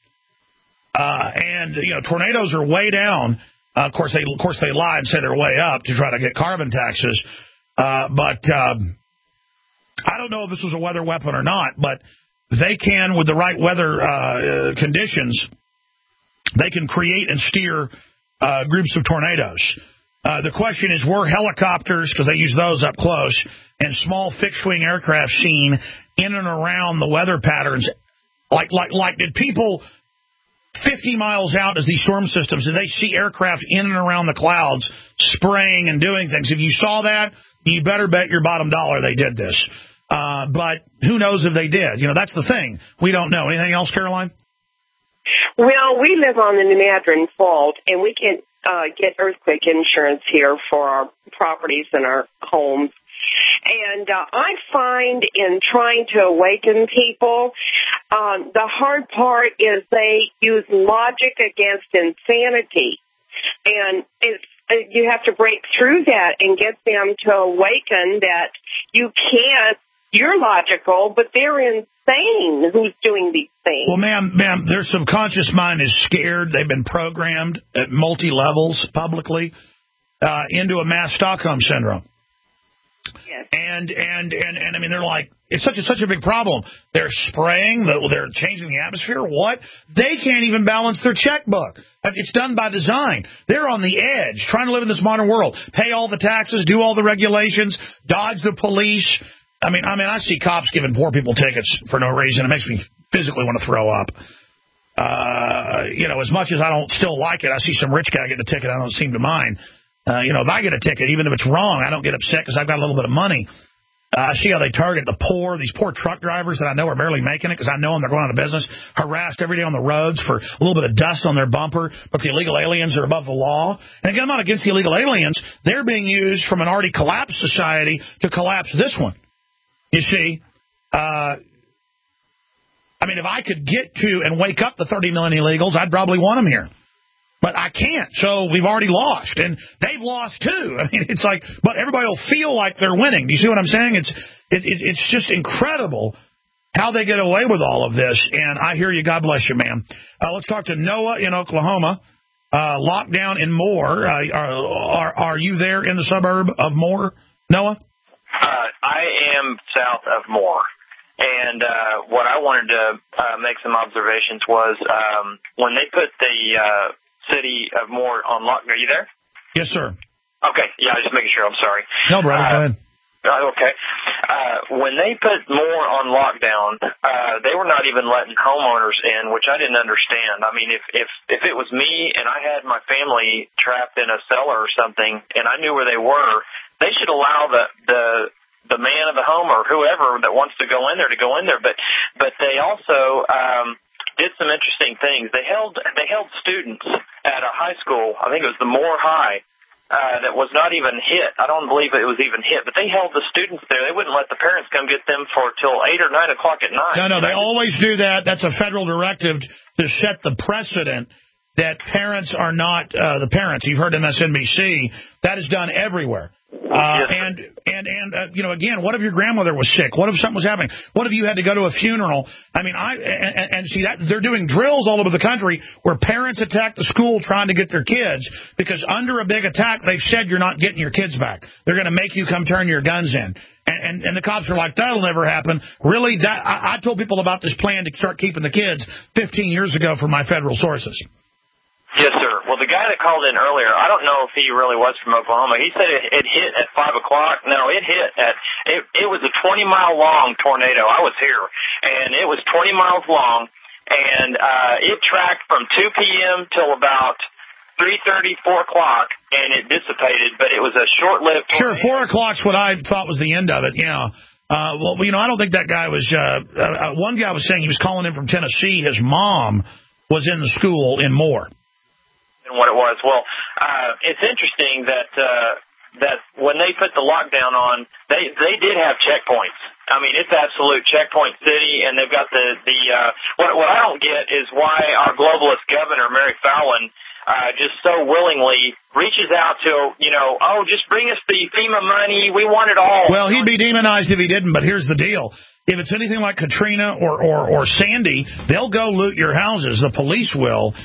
And tornadoes are way down. Of course, they lie and say they're way up to try to get carbon taxes. But I don't know if this was a weather weapon or not, but they can, with the right weather conditions, they can create and steer groups of tornadoes. The question is, were helicopters, because they use those up close, and small fixed-wing aircraft seen in and around the weather patterns? Like did people 50 miles out as these storm systems, did they see aircraft in and around the clouds spraying and doing things? If you saw that, you better bet your bottom dollar they did this. But who knows if they did? That's the thing. We don't know. Anything else, Caroline? Well, we live on the New Madron Fault, and we can get earthquake insurance here for our properties and our homes. And I find in trying to awaken people, the hard part is they use logic against insanity. And you have to break through that and get them to awaken that you can't. You're logical, but they're insane who's doing these things. Well, ma'am, their subconscious mind is scared. They've been programmed at multi-levels publicly into a mass Stockholm syndrome. Yes. And I mean, they're like, it's such a big problem. They're spraying, they're changing the atmosphere. What? They can't even balance their checkbook. It's done by design. They're on the edge, trying to live in this modern world, pay all the taxes, do all the regulations, dodge the police. I mean, I see cops giving poor people tickets for no reason. It makes me physically want to throw up. As much as I don't still like it, I see some rich guy getting a ticket I don't seem to mind. If I get a ticket, even if it's wrong, I don't get upset because I've got a little bit of money. I see how they target these poor truck drivers that I know are barely making it because I know them, they're going out of business, harassed every day on the roads for a little bit of dust on their bumper, but the illegal aliens are above the law. And again, I'm not against the illegal aliens. They're being used from an already collapsed society to collapse this one. You see, I mean, if I could get to and wake up the 30 million illegals, I'd probably want them here. But I can't, so we've already lost, and they've lost too. I mean, it's like, but everybody will feel like they're winning. Do you see what I'm saying? It's just incredible how they get away with all of this, and I hear you. God bless you, ma'am. Let's talk to Noah in Oklahoma. Lockdown in Moore. Are you there in the suburb of Moore, Noah? I am south of Moore. And what I wanted to make some observations was when they put the city of Moore on lockdown. Are you there? Yes, sir. Okay. Yeah, I was just making sure. I'm sorry. No, brother. Go ahead. Okay. When they put Moore on lockdown, they were not even letting homeowners in, which I didn't understand. I mean, if it was me and I had my family trapped in a cellar or something and I knew where they were, they should allow the man of the home or whoever that wants to go in there to go in there. But they also did some interesting things. They held students at a high school. I think it was the Moore High. That was not even hit. I don't believe it was even hit, but they held the students there. They wouldn't let the parents come get them till 8 or 9 o'clock at night. No, they always do that. That's a federal directive to set the precedent that parents are not the parents. You've heard MSNBC. That is done everywhere. And again, what if your grandmother was sick? What if something was happening? What if you had to go to a funeral? I mean, see that they're doing drills all over the country where parents attack the school trying to get their kids because under a big attack, they've said you're not getting your kids back. They're going to make you come turn your guns in. And the cops are like, that'll never happen. Really? I told people about this plan to start keeping the kids 15 years ago from my federal sources. Yes, sir. Well, the guy that called in earlier, I don't know if he really was from Oklahoma. He said it hit at 5 o'clock. No, it hit at, it was a 20-mile long tornado. I was here, and it was 20 miles long, and it tracked from 2 p.m. till about 3:30, 4 o'clock, and it dissipated, but it was a short-lived tornado. Sure, 4 o'clock's what I thought was the end of it, yeah. Well, you know, I don't think that guy was, one guy was saying he was calling in from Tennessee. His mom was in the school in Moore. And what it was. Well, it's interesting that when they put the lockdown on, they did have checkpoints. I mean, it's absolute checkpoint city, and they've got what I don't get is why our globalist governor, Mary Fallon, just so willingly reaches out to, just bring us the FEMA money. We want it all. Well, he'd be demonized if he didn't, but here's the deal. If it's anything like Katrina or Sandy, they'll go loot your houses. The police will.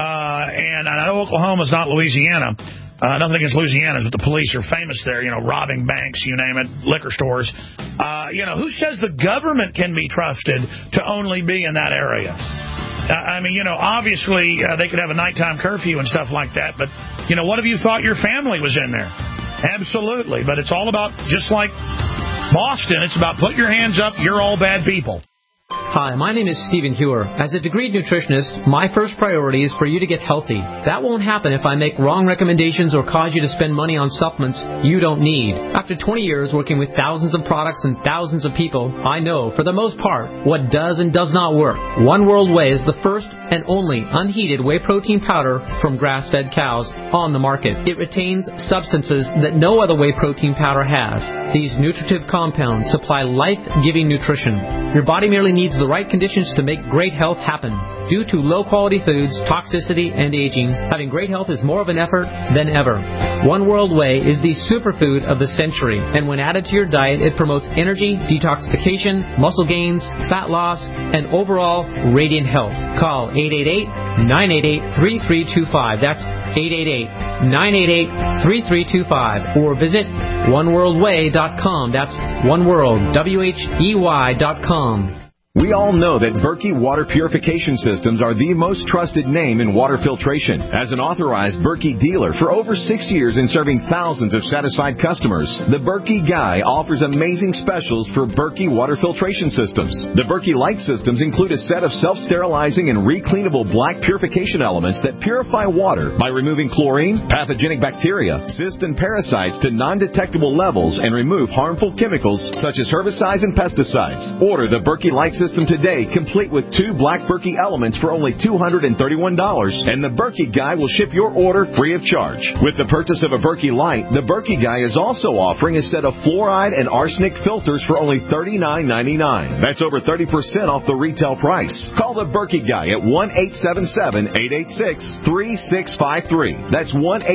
And I know Oklahoma's not Louisiana. Nothing against Louisiana, but the police are famous there, robbing banks, you name it, liquor stores. Who says the government can be trusted to only be in that area? I mean, obviously they could have a nighttime curfew and stuff like that, but, what if you thought your family was in there? Absolutely. But it's all about, just like Boston, it's about put your hands up, you're all bad people. Hi, my name is Stephen Hewer. As a degreed nutritionist, my first priority is for you to get healthy. That won't happen if I make wrong recommendations or cause you to spend money on supplements you don't need. After 20 years working with thousands of products and thousands of people, I know, for the most part, what does and does not work. One World Whey is the first and only unheated whey protein powder from grass-fed cows on the market. It retains substances that no other whey protein powder has. These nutritive compounds supply life-giving nutrition. Your body merely needs the right conditions to make great health happen. Due to low-quality foods, toxicity, and aging, having great health is more of an effort than ever. One World Whey is the superfood of the century, and when added to your diet, it promotes energy, detoxification, muscle gains, fat loss, and overall radiant health. Call 888-988-3325. That's 888-988-3325. Or visit oneworldwhey.com. That's oneworld.com. We all know that Berkey Water Purification Systems are the most trusted name in water filtration. As an authorized Berkey dealer for over 6 years and serving thousands of satisfied customers, the Berkey Guy offers amazing specials for Berkey Water Filtration Systems. The Berkey Light Systems include a set of self-sterilizing and recleanable black purification elements that purify water by removing chlorine, pathogenic bacteria, cysts, and parasites to non-detectable levels and remove harmful chemicals such as herbicides and pesticides. Order the Berkey Light System today, complete with 2 black Berkey elements for only $231, and the Berkey Guy will ship your order free of charge. With the purchase of a Berkey Light, the Berkey Guy is also offering a set of fluoride and arsenic filters for only $39.99. That's over 30% off the retail price. Call the Berkey Guy at 1-877-886-3653. That's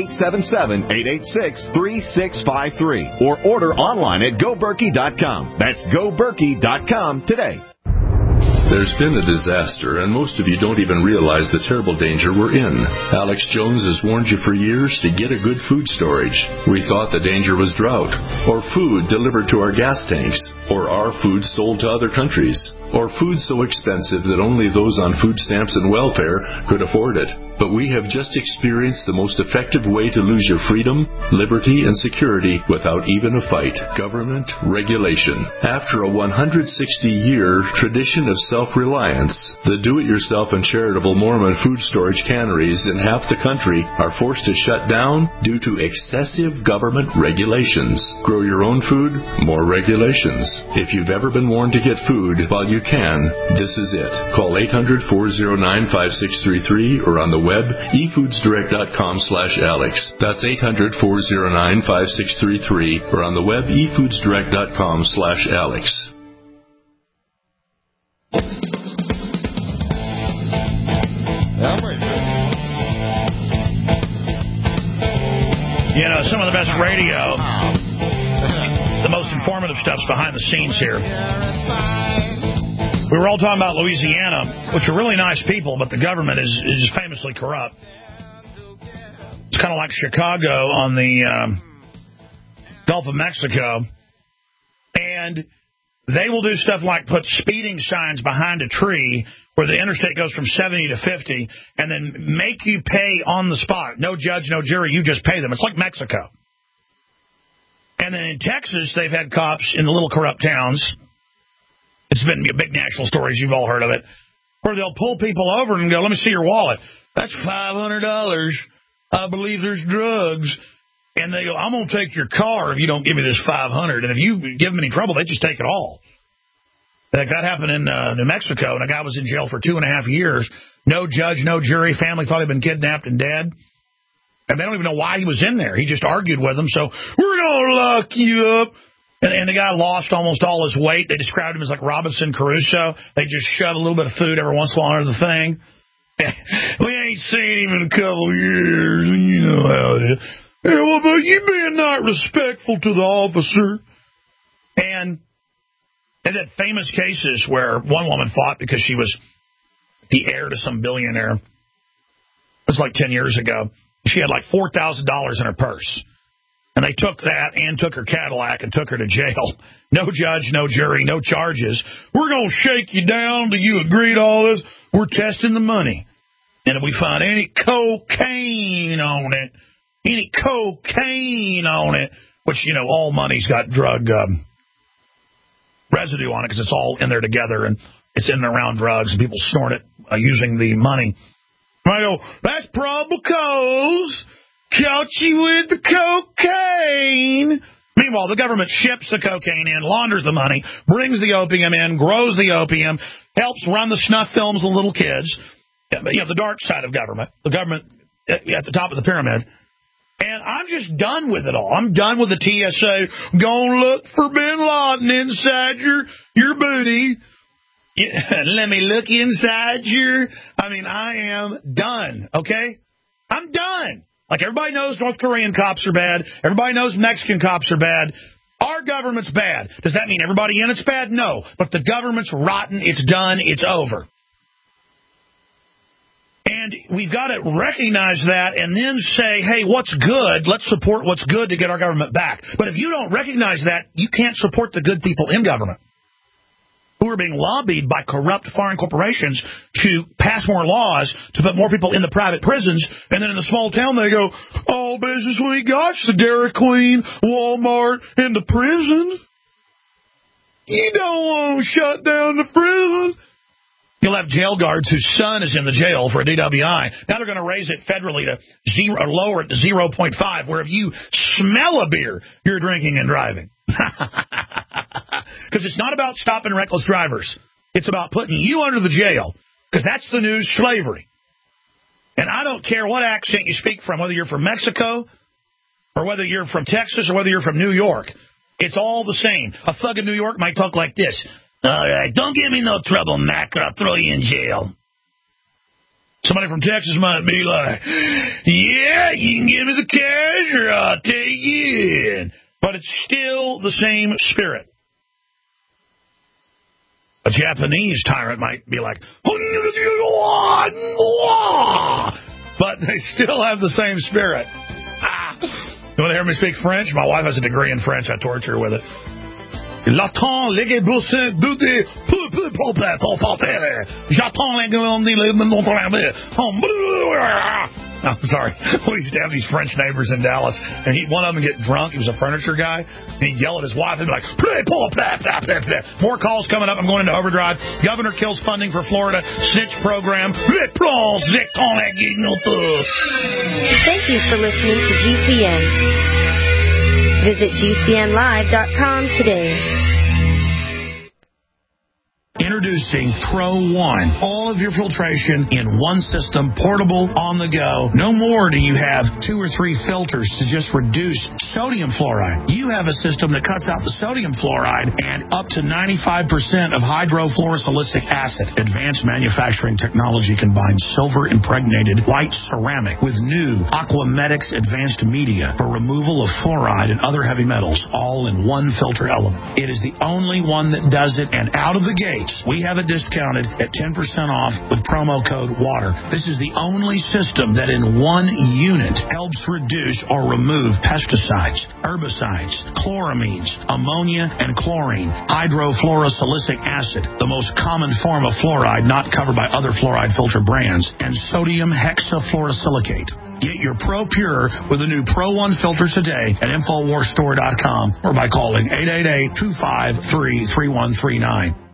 1-877-886-3653. Or order online at GoBerkey.com. That's GoBerkey.com today. There's been a disaster, and most of you don't even realize the terrible danger we're in. Alex Jones has warned you for years to get a good food storage. We thought the danger was drought, or food delivered to our gas tanks, or our food sold to other countries, or food so expensive that only those on food stamps and welfare could afford it. But we have just experienced the most effective way to lose your freedom, liberty, and security without even a fight: government regulation. After a 160-year tradition of self-reliance, the do-it-yourself and charitable Mormon food storage canneries in half the country are forced to shut down due to excessive government regulations. Grow your own food, more regulations. If you've ever been warned to get food while you can, this is it. Call 800-409-5633 or on the web, efoodsdirect.com/Alex. That's 800-409-5633 or on the web, efoodsdirect.com/Alex. Some of the best radio, the most informative stuff's behind the scenes here. We were all talking about Louisiana, which are really nice people, but the government is famously corrupt. It's kind of like Chicago on the Gulf of Mexico. And they will do stuff like put speeding signs behind a tree where the interstate goes from 70 to 50 and then make you pay on the spot. No judge, no jury. You just pay them. It's like Mexico. And then in Texas, they've had cops in the little corrupt towns. It's been big national stories. You've all heard of it. Where they'll pull people over and go, let me see your wallet. That's $500. I believe there's drugs. And they go, I'm going to take your car if you don't give me this $500. And if you give them any trouble, they just take it all. Like that happened in New Mexico, and a guy was in jail for 2.5 years. No judge, no jury. Family thought he'd been kidnapped and dead. And they don't even know why he was in there. He just argued with them. So, we're going to lock you up. And the guy lost almost all his weight. They described him as like Robinson Crusoe. They just shove a little bit of food every once in a while under the thing. We ain't seen him in a couple of years. You know how it is. Yeah, well, but you being not respectful to the officer. And they had famous cases where one woman fought because she was the heir to some billionaire. It was like 10 years ago. She had like $4,000 in her purse. And they took that and took her Cadillac and took her to jail. No judge, no jury, no charges. We're going to shake you down till you agree to all this. We're testing the money. And if we find any cocaine on it, which, you know, all money's got drug residue on it because it's all in there together and it's in and around drugs and people snort it using the money. And I go, that's probable cause. Caught you with the cocaine. Meanwhile, the government ships the cocaine in, launders the money, brings the opium in, grows the opium, helps run the snuff films of little kids. You know, the dark side of government. The government at the top of the pyramid. And I'm just done with it all. I'm done with the TSA. Gonna look for Bin Laden inside your booty. Let me look inside your... I mean, I am done, okay? I'm done. Like, everybody knows North Korean cops are bad. Everybody knows Mexican cops are bad. Our government's bad. Does that mean everybody in it's bad? No. But the government's rotten. It's done. It's over. And we've got to recognize that and then say, hey, what's good? Let's support what's good to get our government back. But if you don't recognize that, you can't support the good people in government who are being lobbied by corrupt foreign corporations to pass more laws to put more people in the private prisons. And then in the small town, they go, all business we got, the Dairy Queen, Walmart, and the prison. You don't want to shut down the prison. You'll have jail guards whose son is in the jail for a DWI. Now they're going to raise it federally to zero, or lower it to 0.5, where if you smell a beer, you're drinking and driving. Because it's not about stopping reckless drivers. It's about putting you under the jail, because that's the new slavery. And I don't care what accent you speak from, whether you're from Mexico or whether you're from Texas or whether you're from New York. It's all the same. A thug in New York might talk like this. All right, don't give me no trouble, Mac, or I'll throw you in jail. Somebody from Texas might be like, yeah, you can give me the cash or I'll take you in. But it's still the same spirit. A Japanese tyrant might be like, but they still have the same spirit. You want to hear me speak French? My wife has a degree in French. I torture her with it. J'attends les boursin de des peu J'attends I'm sorry. We used to have these French neighbors in Dallas, and one of them would get drunk. He was a furniture guy, and he'd yell at his wife and be like, more calls coming up. I'm going into overdrive. Governor kills funding for Florida snitch program. Thank you for listening to GCN. Visit GCNlive.com today. Introducing Pro One. All of your filtration in one system, portable, on the go. No more do you have 2 or 3 filters to just reduce sodium fluoride. You have a system that cuts out the sodium fluoride and up to 95% of hydrofluorosilicic acid. Advanced manufacturing technology combines silver-impregnated white ceramic with new Aquamedics advanced media for removal of fluoride and other heavy metals, all in one filter element. It is the only one that does it, and out of the gates, We have it discounted at 10% off with promo code WATER. This is the only system that in one unit helps reduce or remove pesticides, herbicides, chloramines, ammonia, and chlorine, hydrofluorosilicic acid, the most common form of fluoride not covered by other fluoride filter brands, and sodium hexafluorosilicate. Get your Pro Pure with the new Pro 1 filters today at InfoWarsStore.com or by calling 888-253-3139.